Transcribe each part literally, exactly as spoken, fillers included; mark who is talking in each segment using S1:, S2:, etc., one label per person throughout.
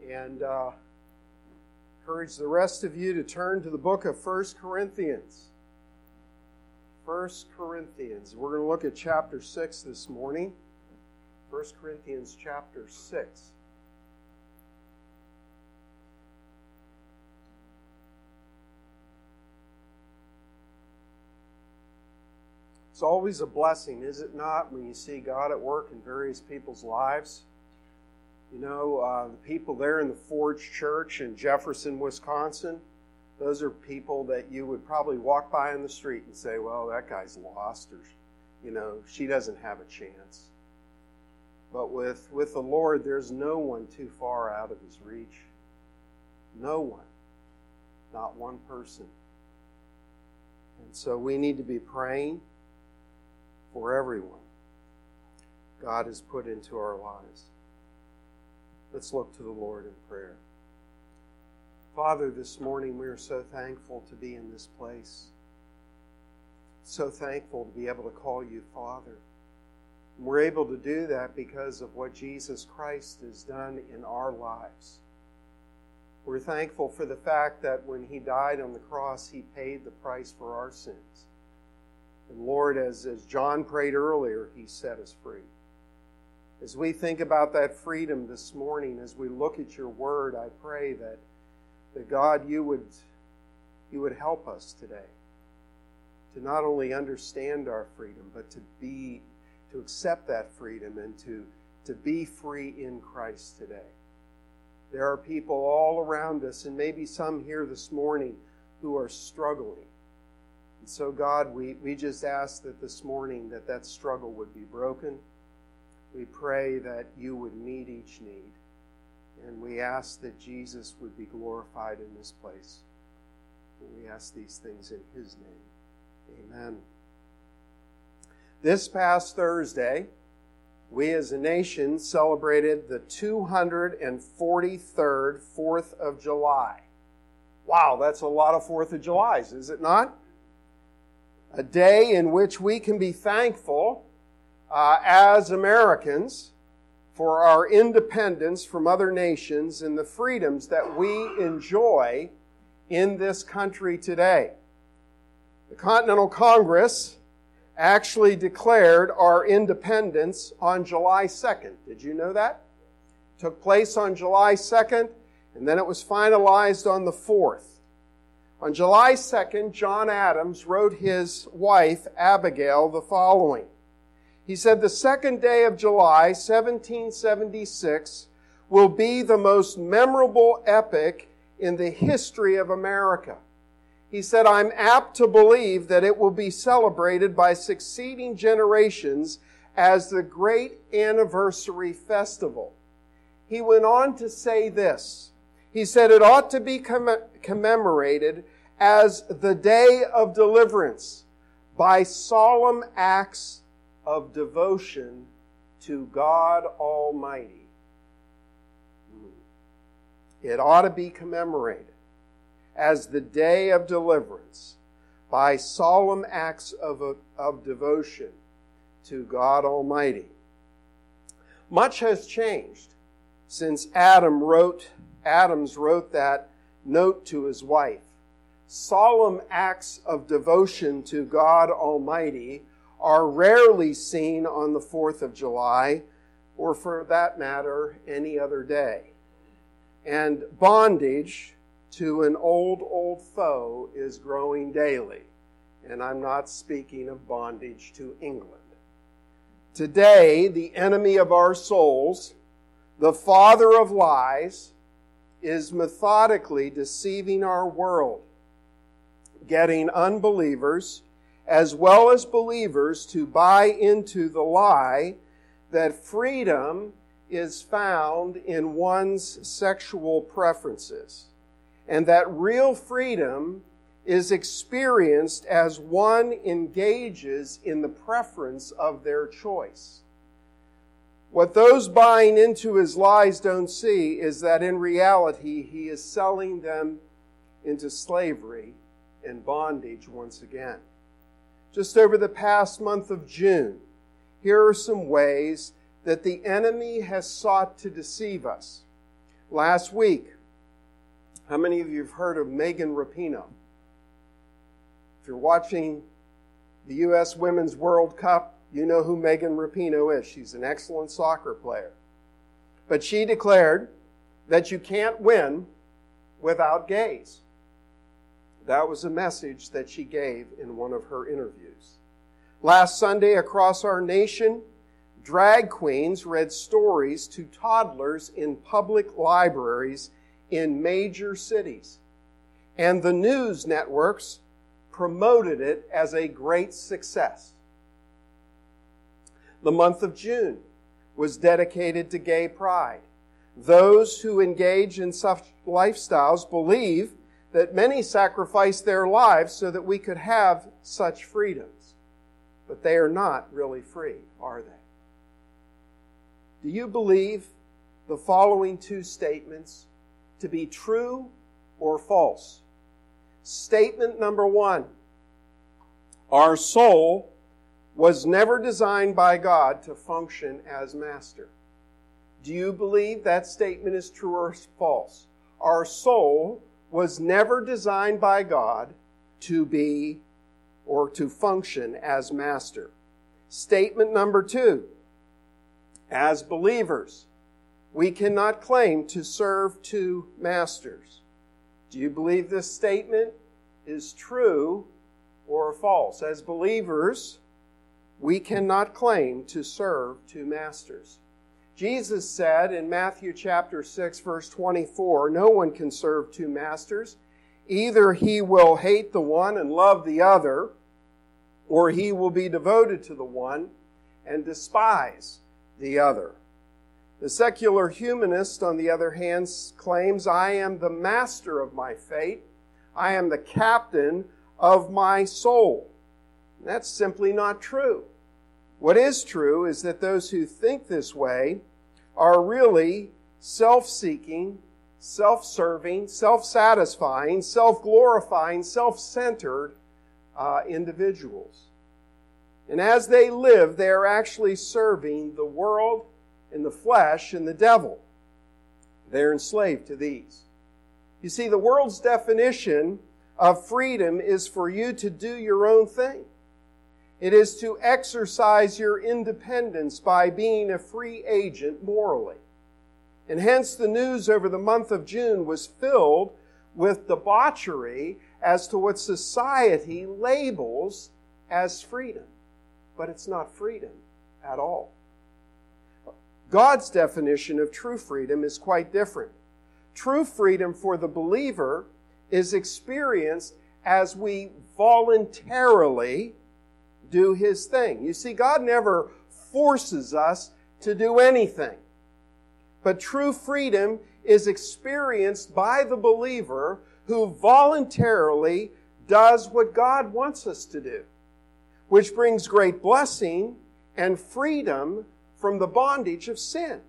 S1: and uh, encourage the rest of you to turn to the book of First Corinthians. First Corinthians. We're going to look at chapter six this morning. First Corinthians chapter six. It's always a blessing, is it not, when you see God at work in various people's lives? You know, uh, the people there in the Forge Church in Jefferson, Wisconsin, those are people that you would probably walk by on the street and say, well, that guy's lost, or, you know, she doesn't have a chance. But with, with the Lord, there's no one too far out of His reach. No one. Not one person. And so we need to be praying for everyone God has put into our lives. Let's look to the Lord in prayer. Father, this morning we are so thankful to be in this place. So thankful to be able to call you Father. And we're able to do that because of what Jesus Christ has done in our lives. We're thankful for the fact that when He died on the cross, He paid the price for our sins. And Lord, as, as John prayed earlier, He set us free. As we think about that freedom this morning, as we look at your word, I pray that, that God, you would, you would help us today to not only understand our freedom, but to be, to accept that freedom and to, to be free in Christ today. There are people all around us, and maybe some here this morning, who are struggling. And so, God, we, we just ask that this morning that that struggle would be broken. We pray that you would meet each need. And we ask that Jesus would be glorified in this place. And we ask these things in His name. Amen. This past Thursday, we as a nation celebrated the two hundred forty-third fourth of July. Wow, that's a lot of fourth of Julys, is it not? A day in which we can be thankful uh, as Americans for our independence from other nations and the freedoms that we enjoy in this country today. The Continental Congress actually declared our independence on July second. Did you know that? It took place on July second, and then it was finalized on the fourth. On July second, John Adams wrote his wife, Abigail, the following. He said, "The second day of July, seventeen seventy-six, will be the most memorable epoch in the history of America." He said, "I'm apt to believe that it will be celebrated by succeeding generations as the great anniversary festival." He went on to say this. He said, "It ought to be comm- commemorated as the day of deliverance by solemn acts of devotion to God Almighty." It ought to be commemorated as the day of deliverance by solemn acts of, of devotion to God Almighty. Much has changed since Adam wrote, Adams wrote that note to his wife. Solemn acts of devotion to God Almighty are rarely seen on the fourth of July, or for that matter, any other day. And bondage to an old, old foe is growing daily. And I'm not speaking of bondage to England. Today, the enemy of our souls, the father of lies, is methodically deceiving our world, getting unbelievers as well as believers to buy into the lie that freedom is found in one's sexual preferences, and that real freedom is experienced as one engages in the preference of their choice. What those buying into his lies don't see is that in reality he is selling them into slavery and bondage once again. Just over the past month of June, here are some ways that the enemy has sought to deceive us. Last week, how many of you have heard of Megan Rapinoe? If you're watching the U S Women's World Cup, you know who Megan Rapinoe is. She's an excellent soccer player. But she declared that you can't win without gays. That was a message that she gave in one of her interviews. Last Sunday, across our nation, drag queens read stories to toddlers in public libraries in major cities. And the news networks promoted it as a great success. The month of June was dedicated to gay pride. Those who engage in such lifestyles believe that many sacrifice their lives so that we could have such freedoms. But they are not really free, are they? Do you believe the following two statements to be true or false? Statement number one, our soul was never designed by God to function as master. Do you believe that statement is true or false? Our soul was never designed by God to be or to function as master. Statement number two, as believers, we cannot claim to serve two masters. Do you believe this statement is true or false? As believers, we cannot claim to serve two masters. Jesus said in Matthew chapter six, verse twenty-four, no one can serve two masters. Either he will hate the one and love the other, or he will be devoted to the one and despise the other. The secular humanist, on the other hand, claims, I am the master of my fate. I am the captain of my soul. That's simply not true. What is true is that those who think this way are really self-seeking, self-serving, self-satisfying, self-glorifying, self-centered uh, individuals. And as they live, they are actually serving the world and the flesh and the devil. They're enslaved to these. You see, the world's definition of freedom is for you to do your own thing. It is to exercise your independence by being a free agent morally. And hence the news over the month of June was filled with debauchery as to what society labels as freedom. But it's not freedom at all. God's definition of true freedom is quite different. True freedom for the believer is experienced as we voluntarily do His thing. You see, God never forces us to do anything. But true freedom is experienced by the believer who voluntarily does what God wants us to do, which brings great blessing and freedom from the bondage of sin.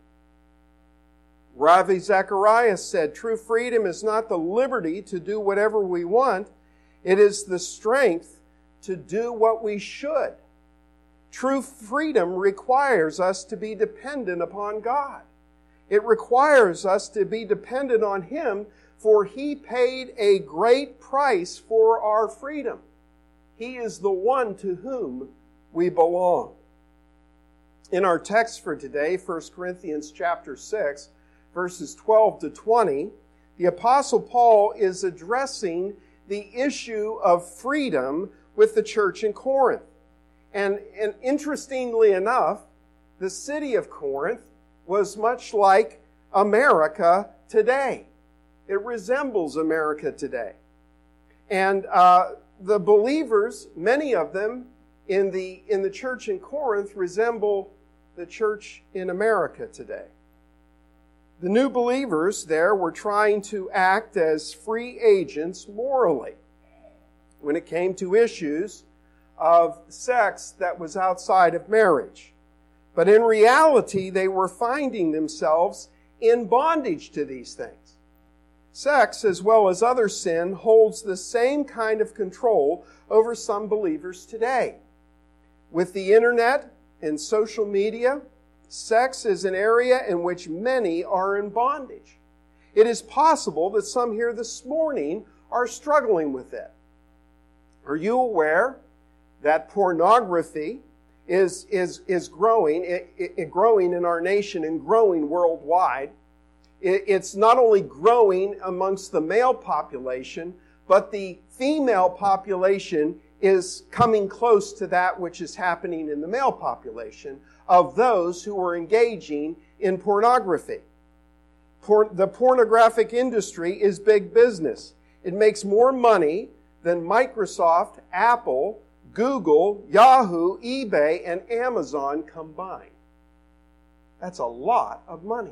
S1: Ravi Zacharias said, true freedom is not the liberty to do whatever we want. It is the strength to do what we should. True freedom requires us to be dependent upon God. It requires us to be dependent on Him, for He paid a great price for our freedom. He is the one to whom we belong. In our text for today, First Corinthians chapter six, verses twelve to twenty, the Apostle Paul is addressing the issue of freedom with the church in Corinth. And, and interestingly enough, the city of Corinth was much like America today. It resembles America today. And uh, the believers, many of them in the, in the church in Corinth, resemble the church in America today. The new believers there were trying to act as free agents morally when it came to issues of sex that was outside of marriage. But in reality, they were finding themselves in bondage to these things. Sex, as well as other sin, holds the same kind of control over some believers today. With the internet and social media, sex is an area in which many are in bondage. It is possible that some here this morning are struggling with it. Are you aware that pornography is, is, is growing, it, it, growing in our nation and growing worldwide? It, it's not only growing amongst the male population, but the female population is coming close to that which is happening in the male population of those who are engaging in pornography. Por- the pornographic industry is big business. It makes more money than Microsoft, Apple, Google, Yahoo, eBay, and Amazon combined. That's a lot of money.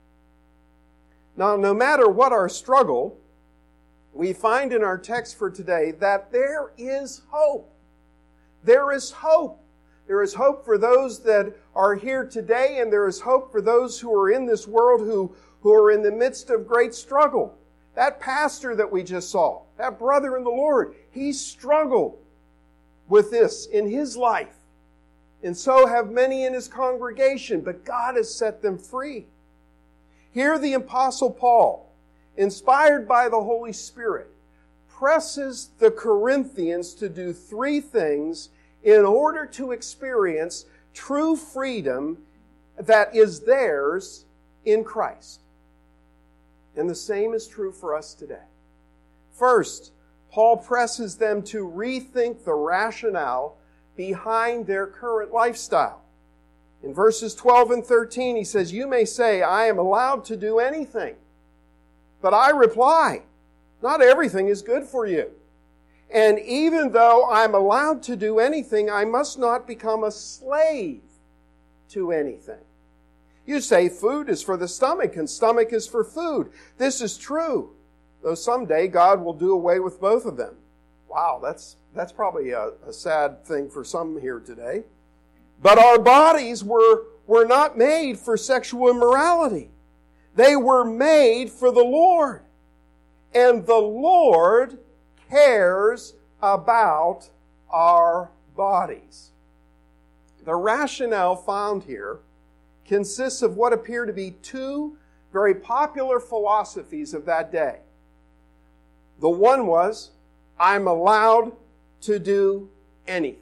S1: Now, no matter what our struggle, we find in our text for today that there is hope. There is hope. There is hope for those that are here today, and there is hope for those who are in this world who, who are in the midst of great struggle. That pastor that we just saw, that brother in the Lord, he struggled with this in his life. And so have many in his congregation, but God has set them free. Here the Apostle Paul, inspired by the Holy Spirit, presses the Corinthians to do three things in order to experience true freedom that is theirs in Christ. And the same is true for us today. First, Paul presses them to rethink the rationale behind their current lifestyle. In verses twelve and thirteen, he says, "You may say, I am allowed to do anything. But I reply, not everything is good for you. And even though I'm allowed to do anything, I must not become a slave to anything. You say food is for the stomach and stomach is for food. This is true, though someday God will do away with both of them." Wow, that's that's probably a, a sad thing for some here today. "But our bodies were, were not made for sexual immorality. They were made for the Lord. And the Lord cares about our bodies." The rationale found here consists of what appear to be two very popular philosophies of that day. The one was, I'm allowed to do anything.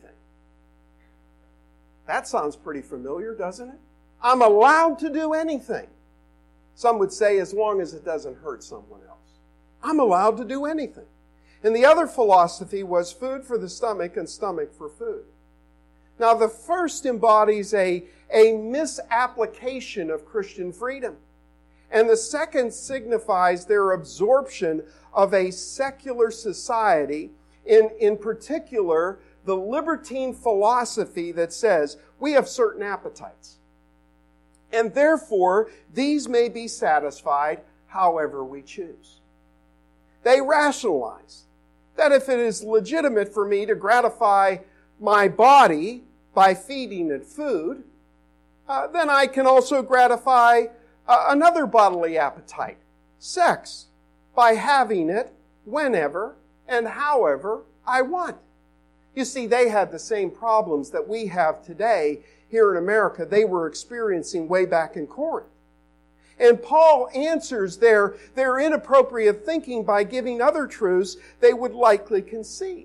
S1: That sounds pretty familiar, doesn't it? I'm allowed to do anything. Some would say as long as it doesn't hurt someone else. I'm allowed to do anything. And the other philosophy was food for the stomach and stomach for food. Now the first embodies a, a misapplication of Christian freedom. And the second signifies their absorption of a secular society, in, in particular, the libertine philosophy that says we have certain appetites. And therefore, these may be satisfied however we choose. They rationalize that if it is legitimate for me to gratify my body by feeding it food, uh, then I can also gratify uh, another bodily appetite, sex, by having it whenever and however I want. You see, they had the same problems that we have today here in America. They were experiencing way back in Corinth. And Paul answers their, their inappropriate thinking by giving other truths they would likely concede.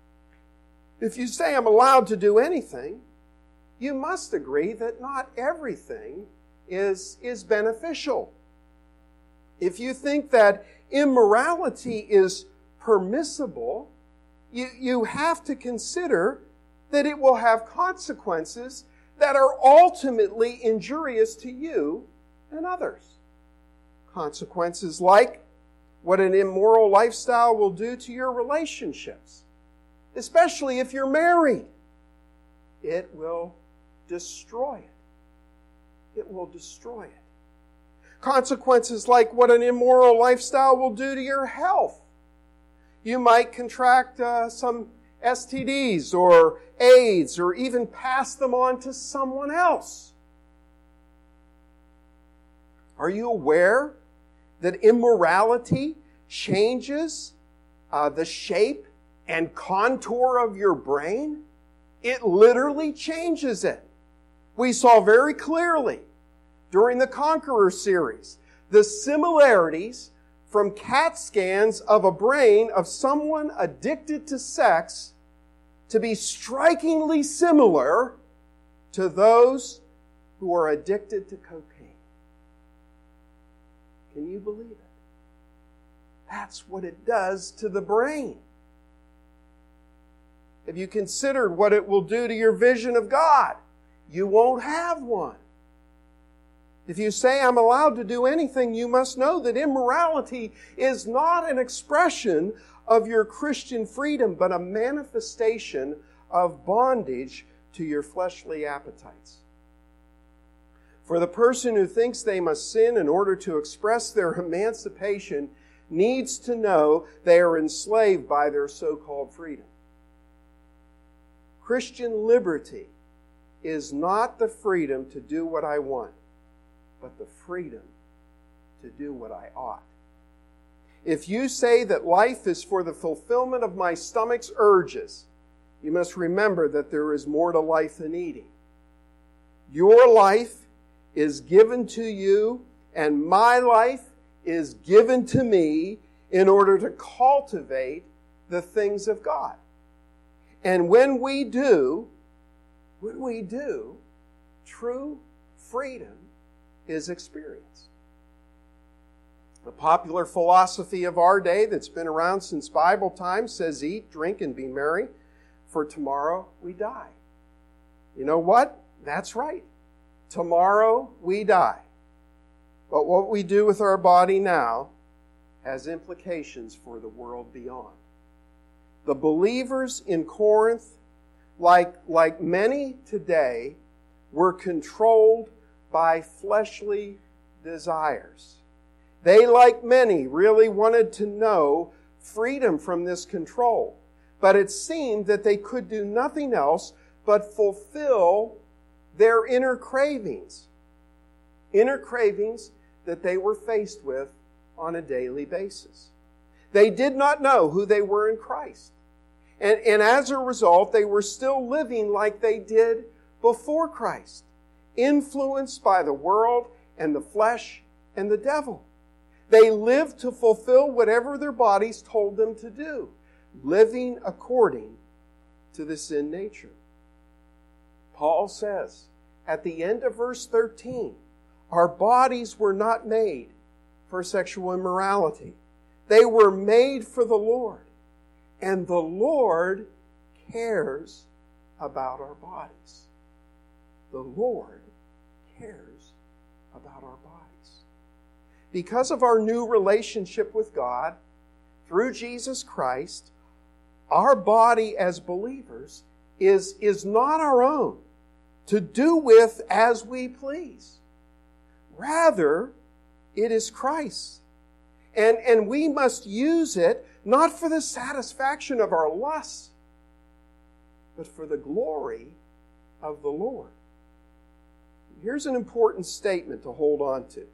S1: If you say I'm allowed to do anything, you must agree that not everything is, is beneficial. If you think that immorality is permissible, you, you have to consider that it will have consequences that are ultimately injurious to you and others. Consequences like what an immoral lifestyle will do to your relationships, especially if you're married. It will destroy it. It will destroy it. Consequences like what an immoral lifestyle will do to your health. You might contract uh, some S T Ds or AIDS or even pass them on to someone else. Are you aware that immorality changes uh, the shape and contour of your brain? It literally changes it. We saw very clearly during the Conqueror series the similarities from CAT scans of a brain of someone addicted to sex to be strikingly similar to those who are addicted to cocaine. Can you believe it? That's what it does to the brain. Have you considered what it will do to your vision of God? You won't have one. If you say, I'm allowed to do anything, you must know that immorality is not an expression of your Christian freedom, but a manifestation of bondage to your fleshly appetites. For the person who thinks they must sin in order to express their emancipation needs to know they are enslaved by their so-called freedom. Christian liberty is not the freedom to do what I want, but the freedom to do what I ought. If you say that life is for the fulfillment of my stomach's urges, you must remember that there is more to life than eating. Your life is given to you, and my life is given to me in order to cultivate the things of God. And when we do, when we do, true freedom is experienced. The popular philosophy of our day that's been around since Bible times says, eat, drink, and be merry, for tomorrow we die. You know what? That's right. Tomorrow we die. But what we do with our body now has implications for the world beyond. The believers in Corinth, like, like many today, were controlled by fleshly desires. They, like many, really wanted to know freedom from this control. But it seemed that they could do nothing else but fulfill their inner cravings. Inner cravings that they were faced with on a daily basis. They did not know who they were in Christ. And, and as a result, they were still living like they did before Christ, influenced by the world and the flesh and the devil. They lived to fulfill whatever their bodies told them to do, living according to the sin nature. Paul says at the end of verse thirteen, our bodies were not made for sexual immorality. They were made for the Lord. And the Lord cares about our bodies. The Lord cares about our bodies. Because of our new relationship with God, through Jesus Christ, our body as believers is, is not our own to do with as we please. Rather, it is Christ's. And, and we must use it not for the satisfaction of our lusts, but for the glory of the Lord. Here's an important statement to hold on to.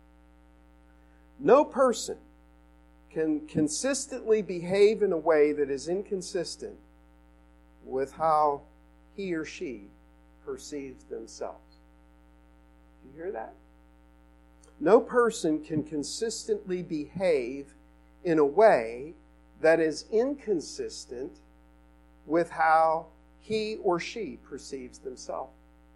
S1: No person can consistently behave in a way that is inconsistent with how he or she perceives themselves. Do you hear that? No person can consistently behave in a way that is inconsistent with how he or she perceives themselves.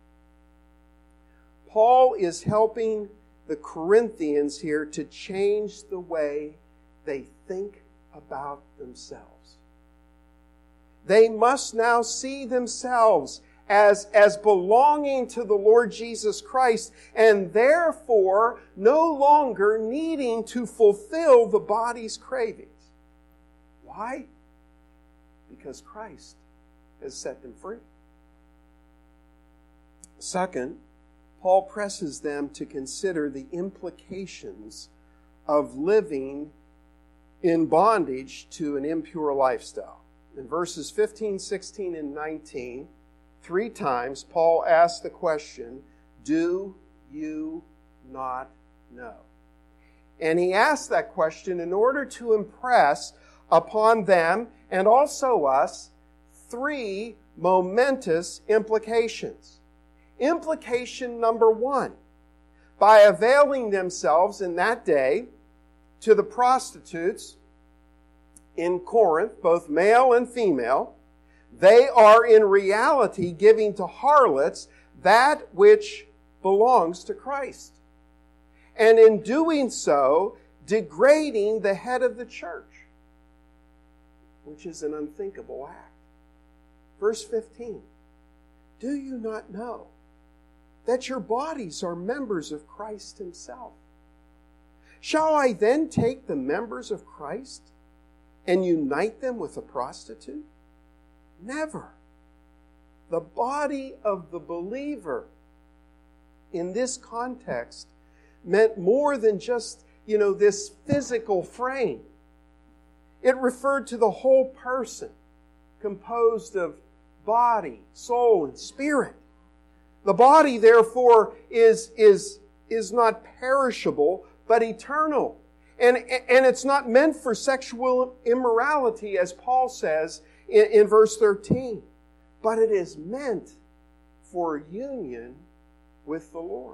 S1: Paul is helping the Corinthians here to change the way they think about themselves. They must now see themselves as, as belonging to the Lord Jesus Christ, and therefore no longer needing to fulfill the body's cravings. Why? Because Christ has set them free. Second, Paul presses them to consider the implications of living in bondage to an impure lifestyle. In verses fifteen, sixteen, and nineteen, three times Paul asks the question, do you not know? And he asks that question in order to impress upon them and also us three momentous implications. Implication number one, by availing themselves in that day to the prostitutes in Corinth, both male and female, they are in reality giving to harlots that which belongs to Christ. And in doing so, degrading the head of the church, which is an unthinkable act. Verse fifteen, do you not know that your bodies are members of Christ Himself? Shall I then take the members of Christ and unite them with a prostitute? Never. The body of the believer in this context meant more than just, you know, this physical frame. It referred to the whole person, composed of body, soul, and spirit. The body, therefore, is, is, is not perishable, but eternal. And, and it's not meant for sexual immorality, as Paul says in, in verse thirteen. But it is meant for union with the Lord.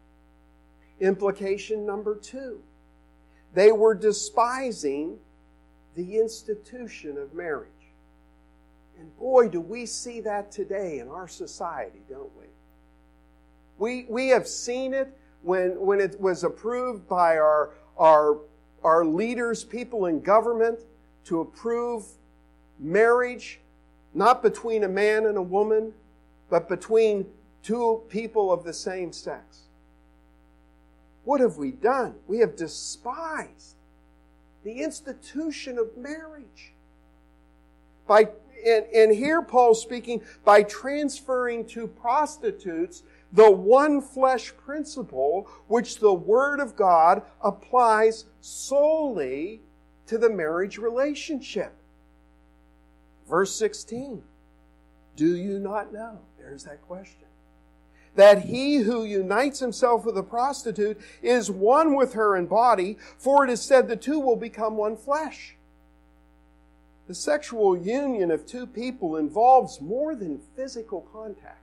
S1: Implication number two. They were despising the institution of marriage. And boy, do we see that today in our society, don't we? We, we have seen it when, when it was approved by our, our, our leaders, people in government, to approve marriage, not between a man and a woman, but between two people of the same sex. What have we done? We have despised the institution of marriage. By, and, and here Paul's speaking, by transferring to prostitutes the one flesh principle which the Word of God applies solely to the marriage relationship. Verse sixteen, do you not know? There's that question. That he who unites himself with a prostitute is one with her in body, for it is said the two will become one flesh. The sexual union of two people involves more than physical contact.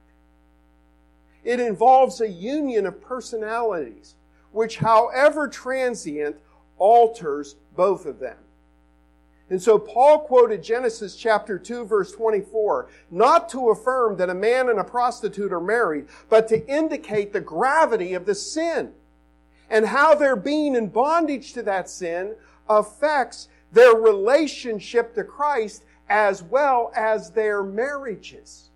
S1: It involves a union of personalities, which, however transient, alters both of them. And so Paul quoted Genesis chapter two, verse twenty-four, not to affirm that a man and a prostitute are married, but to indicate the gravity of the sin and how their being in bondage to that sin affects their relationship to Christ as well as their marriages.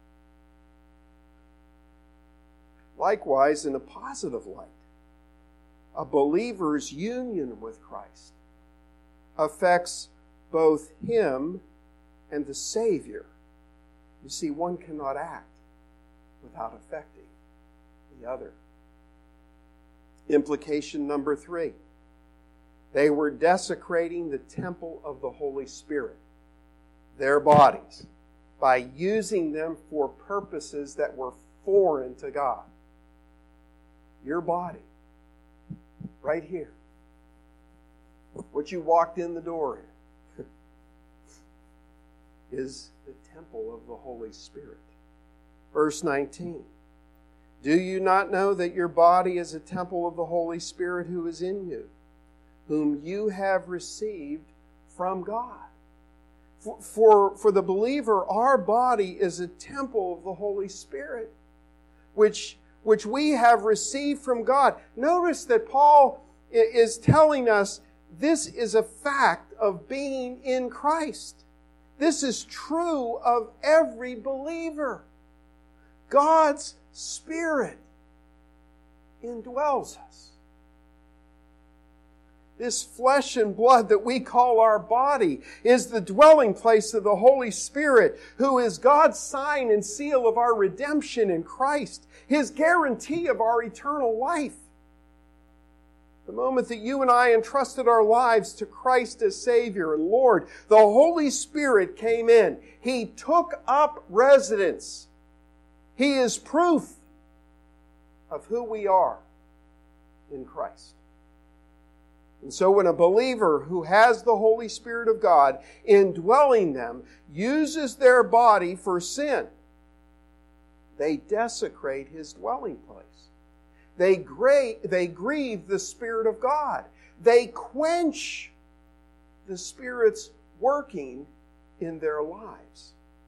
S1: Likewise, in a positive light, a believer's union with Christ affects both him and the Savior. You see, one cannot act without affecting the other. Implication number three. They were desecrating the temple of the Holy Spirit, their bodies, by using them for purposes that were foreign to God. Your body, right here, what you walked in the door in, is the temple of the Holy Spirit. Verse nineteen. Do you not know that your body is a temple of the Holy Spirit who is in you, whom you have received from God? For, for, for the believer, our body is a temple of the Holy Spirit, which, which we have received from God. Notice that Paul is telling us this is a fact of being in Christ. This is true of every believer. God's Spirit indwells us. This flesh and blood that we call our body is the dwelling place of the Holy Spirit, who is God's sign and seal of our redemption in Christ, His guarantee of our eternal life. The moment that you and I entrusted our lives to Christ as Savior and Lord, the Holy Spirit came in. He took up residence. He is proof of who we are in Christ. And so when a believer who has the Holy Spirit of God indwelling them uses their body for sin, they desecrate His dwelling place. They, gra- they grieve the Spirit of God. They quench the Spirit's working in their lives.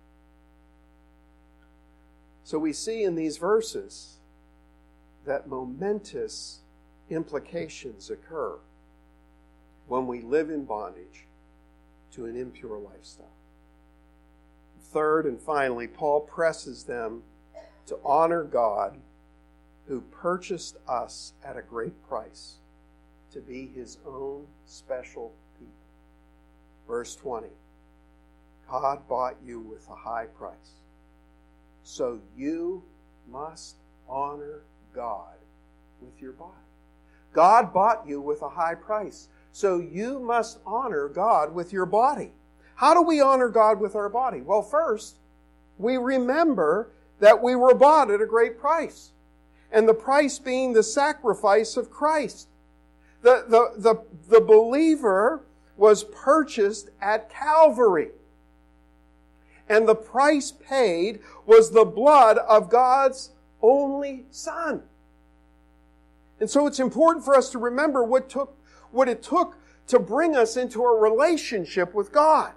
S1: So we see in these verses that momentous implications occur when we live in bondage to an impure lifestyle. Third and finally, Paul presses them to honor God who purchased us at a great price to be His own special people. Verse twenty, God bought you with a high price, so you must honor God with your body. God bought you with a high price, so you must honor God with your body. How do we honor God with our body? Well, first, we remember that we were bought at a great price, and the price being the sacrifice of Christ. The, the, the, the believer was purchased at Calvary, and the price paid was the blood of God's only Son. And so it's important for us to remember what took, what it took to bring us into a relationship with God.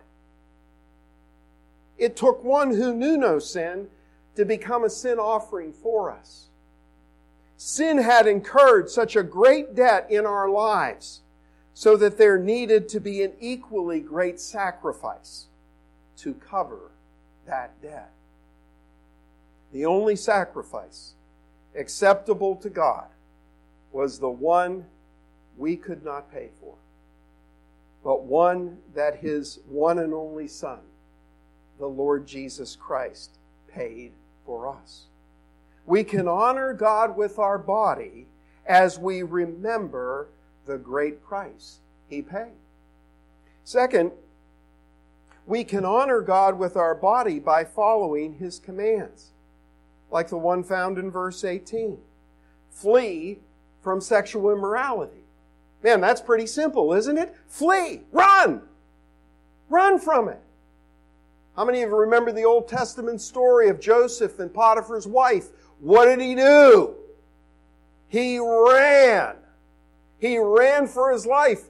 S1: It took one who knew no sin to become a sin offering for us. Sin had incurred such a great debt in our lives, so that there needed to be an equally great sacrifice to cover that debt. The only sacrifice acceptable to God was the one we could not pay for, but one that His one and only Son, the Lord Jesus Christ, paid for us. We can honor God with our body as we remember the great price He paid. Second, we can honor God with our body by following His commands, like the one found in verse eighteen. Flee from sexual immorality. Man, that's pretty simple, isn't it? Flee! Run! Run from it! How many of you remember the Old Testament story of Joseph and Potiphar's wife? What did he do? He ran. He ran for his life.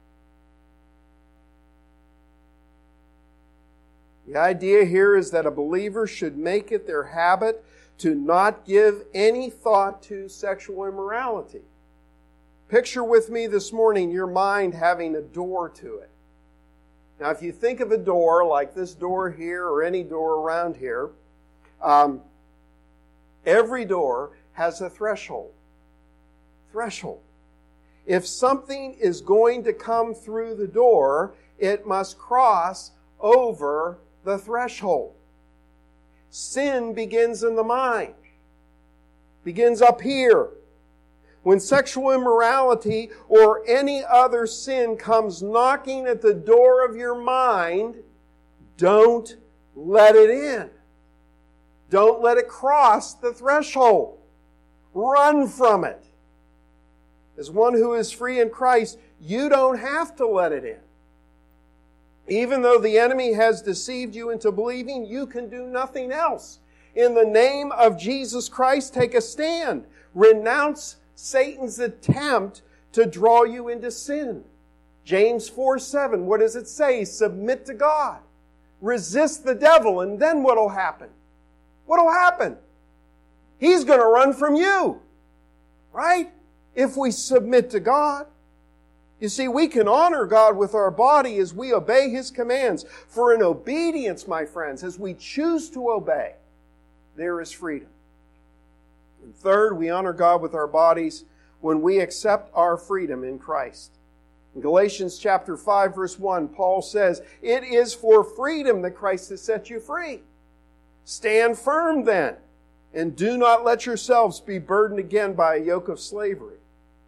S1: The idea here is that a believer should make it their habit to not give any thought to sexual immorality. Picture with me this morning your mind having a door to it. Now, if you think of a door like this door here or any door around here, um, every door has a threshold. Threshold. If something is going to come through the door, it must cross over the threshold. Sin begins in the mind. Begins up here. When sexual immorality or any other sin comes knocking at the door of your mind, don't let it in. Don't let it cross the threshold. Run from it. As one who is free in Christ, you don't have to let it in. Even though the enemy has deceived you into believing, you can do nothing else. In the name of Jesus Christ, take a stand. Renounce Satan's attempt to draw you into sin. James four seven, what does it say? Submit to God. Resist the devil, and then what will happen? What will happen? He's going to run from you. Right? If we submit to God. You see, we can honor God with our body as we obey His commands. For in obedience, my friends, as we choose to obey, there is freedom. And third, we honor God with our bodies when we accept our freedom in Christ. In Galatians chapter five, verse one, Paul says, "It is for freedom that Christ has set you free. Stand firm then, and do not let yourselves be burdened again by a yoke of slavery."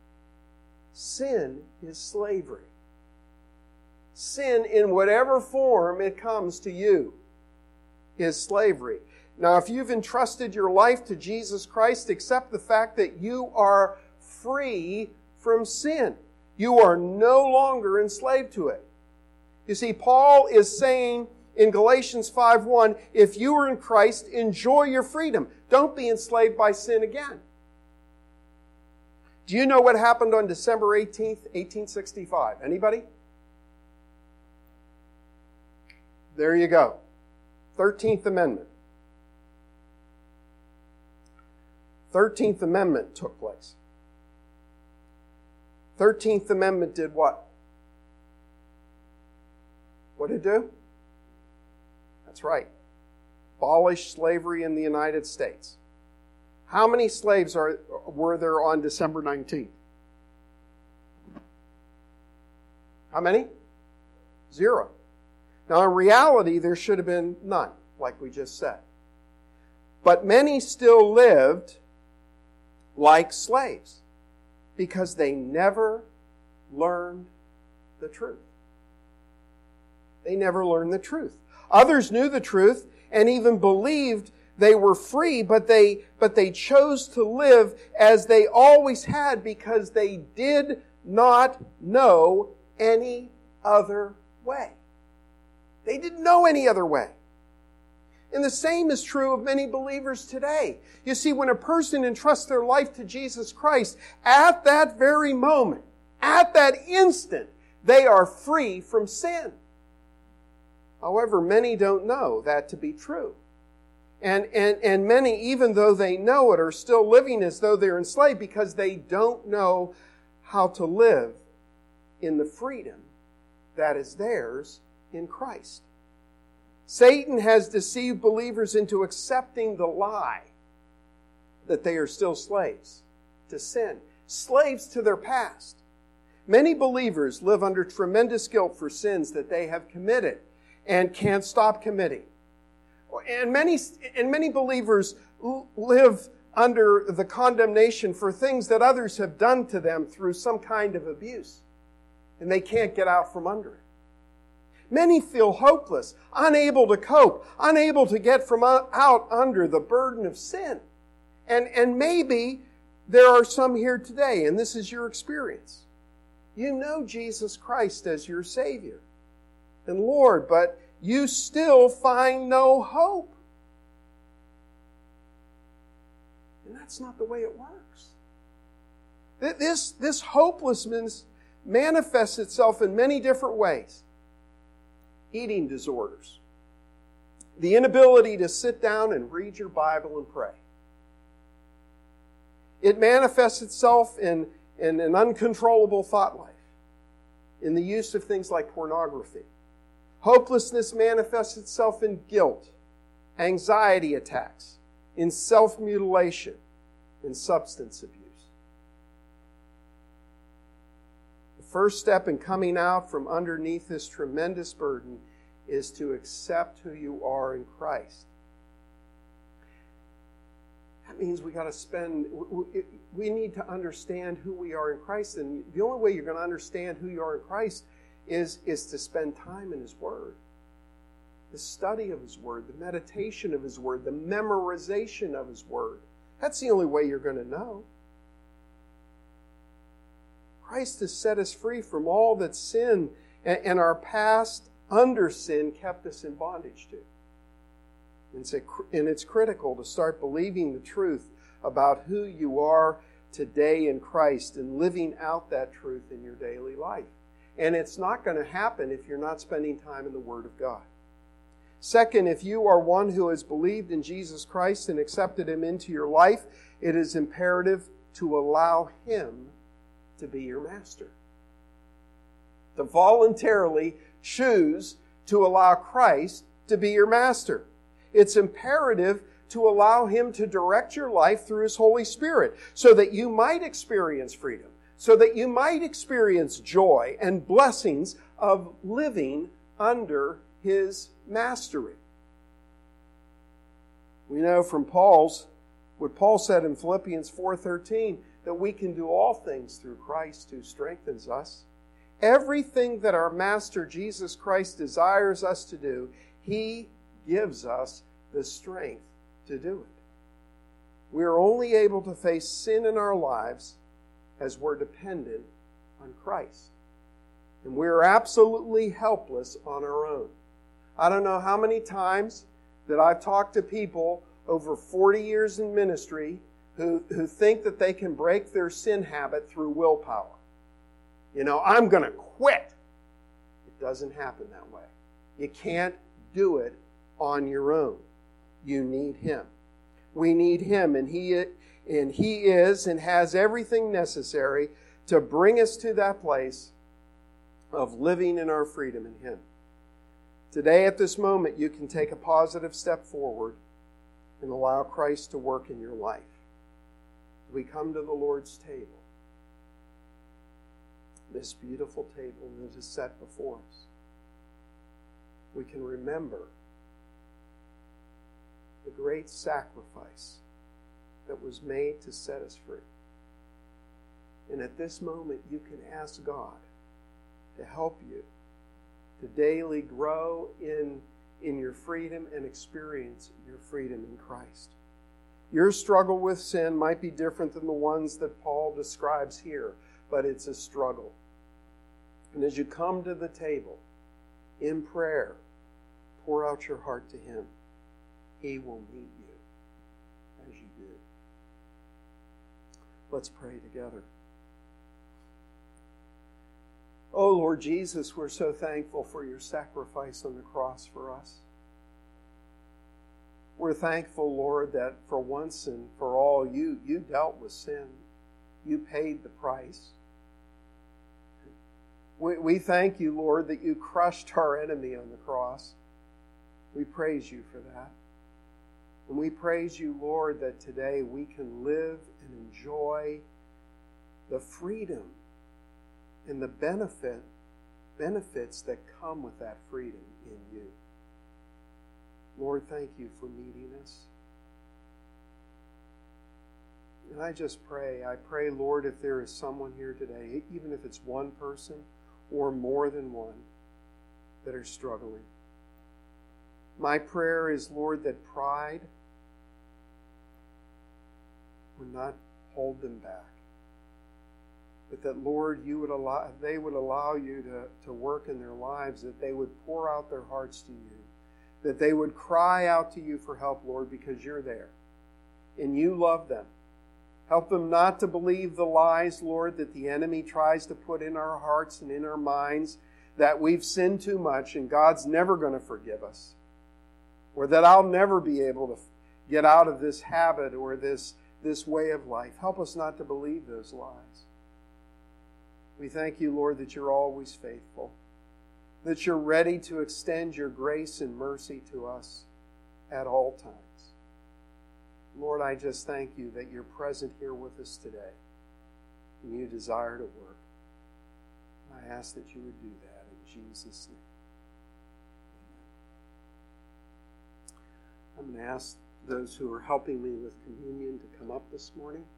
S1: Sin is slavery. Sin, in whatever form it comes to you, is slavery. Now, if you've entrusted your life to Jesus Christ, accept the fact that you are free from sin. You are no longer enslaved to it. You see, Paul is saying in Galatians five one, if you are in Christ, enjoy your freedom. Don't be enslaved by sin again. Do you know what happened on December eighteenth, eighteen sixty-five? Anybody? There you go. thirteenth Amendment. thirteenth Amendment took place. thirteenth Amendment did what? What did it do? That's right. Abolish slavery in the United States. How many slaves are, were there on December nineteenth? How many? Zero. Now, in reality, there should have been none, like we just said. But many still lived like slaves because they never learned the truth. They never learned the truth. Others knew the truth and even believed they were free, but they, but they chose to live as they always had because they did not know any other way. They didn't know any other way. And the same is true of many believers today. You see, when a person entrusts their life to Jesus Christ, at that very moment, at that instant, they are free from sin. However, many don't know that to be true. And, and, and many, even though they know it, are still living as though they're enslaved because they don't know how to live in the freedom that is theirs in Christ. Satan has deceived believers into accepting the lie that they are still slaves to sin, slaves to their past. Many believers live under tremendous guilt for sins that they have committed and can't stop committing. And many, and many believers live under the condemnation for things that others have done to them through some kind of abuse. And they can't get out from under it. Many feel hopeless, unable to cope, unable to get from out under the burden of sin. And, and maybe there are some here today, and this is your experience. You know Jesus Christ as your Savior and Lord, but you still find no hope. And that's not the way it works. This, this hopelessness manifests itself in many different ways. Eating disorders. The inability to sit down and read your Bible and pray. It manifests itself in, in an uncontrollable thought life. In the use of things like pornography. Hopelessness manifests itself in guilt, anxiety attacks, in self-mutilation, in substance abuse. The first step in coming out from underneath this tremendous burden is to accept who you are in Christ. That means we got to spend, we need to understand who we are in Christ. And the only way you're going to understand who you are in Christ is, is to spend time in His Word. The study of His Word, the meditation of His Word, the memorization of His Word. That's the only way you're going to know. Christ has set us free from all that sin and, and our past under sin kept us in bondage to. And it's, a, and it's critical to start believing the truth about who you are today in Christ and living out that truth in your daily life. And it's not going to happen if you're not spending time in the Word of God. Second, if you are one who has believed in Jesus Christ and accepted Him into your life, it is imperative to allow Him to be your master. To voluntarily choose to allow Christ to be your master. It's imperative to allow Him to direct your life through His Holy Spirit so that you might experience freedom, so that you might experience joy and blessings of living under His mastery. We know from Paul's, what Paul said in Philippians four thirteen, that we can do all things through Christ who strengthens us. Everything that our Master Jesus Christ desires us to do, He gives us the strength to do it. We are only able to face sin in our lives as we're dependent on Christ. And we're absolutely helpless on our own. I don't know how many times that I've talked to people over forty years in ministry who, who think that they can break their sin habit through willpower. You know, I'm going to quit. It doesn't happen that way. You can't do it on your own. You need Him. We need Him, and He, and He is and has everything necessary to bring us to that place of living in our freedom in Him. Today, at this moment, you can take a positive step forward and allow Christ to work in your life. We come to the Lord's table, this beautiful table that is set before us. We can remember the great sacrifice that was made to set us free. And at this moment, you can ask God to help you to daily grow in, in your freedom and experience your freedom in Christ. Your struggle with sin might be different than the ones that Paul describes here, but it's a struggle. And as you come to the table in prayer, pour out your heart to Him. He will meet you as you do. Let's pray together. Oh, Lord Jesus, we're so thankful for your sacrifice on the cross for us. We're thankful, Lord, that for once and for all, you, you dealt with sin. You paid the price. We, we thank you, Lord, that you crushed our enemy on the cross. We praise you for that. And we praise you, Lord, that today we can live and enjoy the freedom and the benefit, benefits that come with that freedom in you. Lord, thank you for meeting us. And I just pray, I pray, Lord, if there is someone here today, even if it's one person or more than one, that are struggling. My prayer is, Lord, that pride would not hold them back. But that, Lord, you would allow, they would allow you to, to work in their lives, that they would pour out their hearts to you, that they would cry out to you for help, Lord, because you're there. And you love them. Help them not to believe the lies, Lord, that the enemy tries to put in our hearts and in our minds, that we've sinned too much and God's never going to forgive us. Or that I'll never be able to get out of this habit or this, this way of life. Help us not to believe those lies. We thank you, Lord, that you're always faithful, that you're ready to extend your grace and mercy to us at all times. Lord, I just thank you that you're present here with us today and you desire to work. I ask that you would do that in Jesus' name. Amen. I'm going to ask those who are helping me with communion to come up this morning.